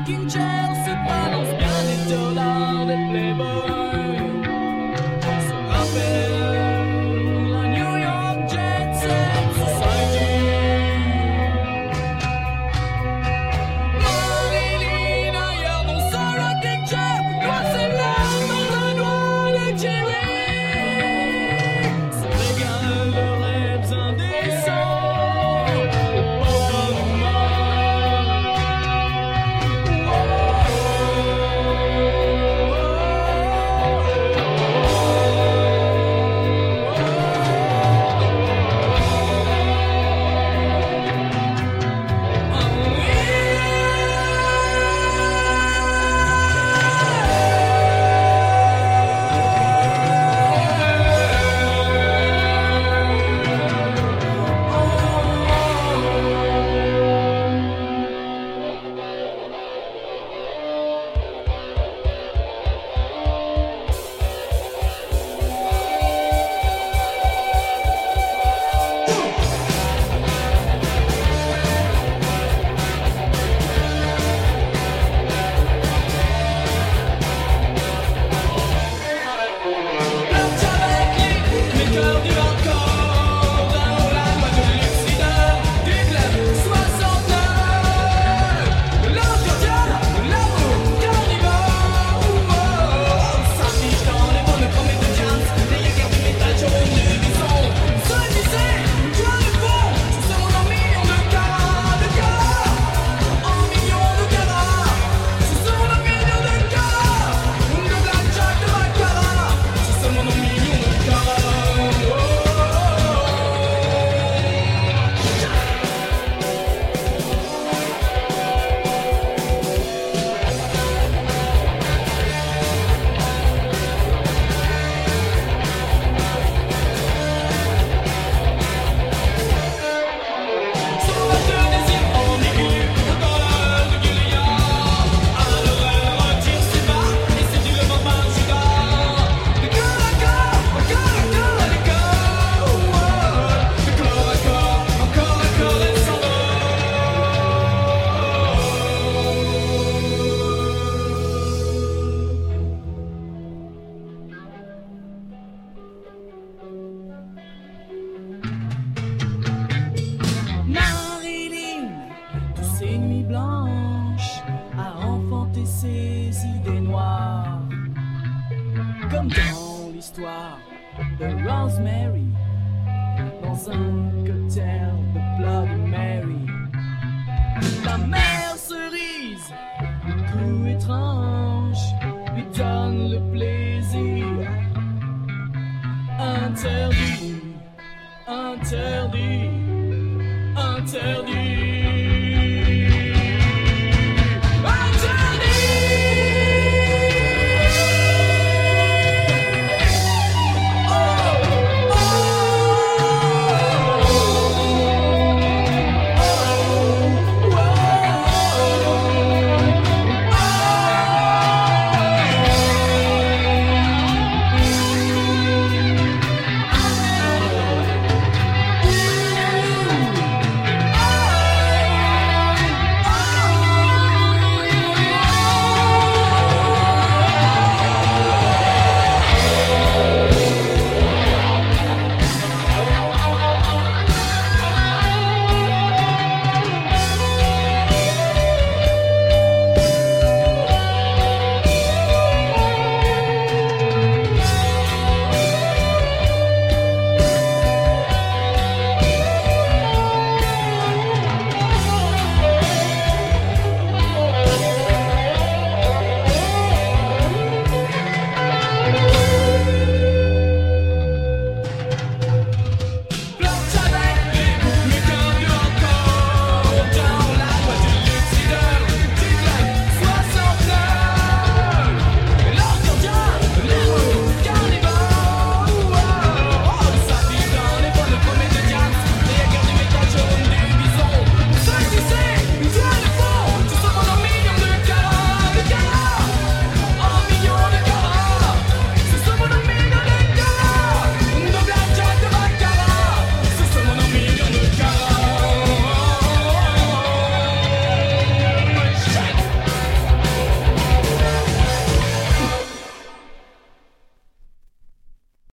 rocking chair se balance bien des dollars, des playboys. Se rappelle la New York Jet Set Society. Marilyn ailleurs dans son rocking chair, doit ses larmes dans un doigt de cherry. Se régale de rêves indécents. Comme dans l'histoire de Rosemary, dans un cocktail de Bloody Mary. La mère cerise, le coup étrange, lui donne le plaisir. Interdit, interdit, interdit.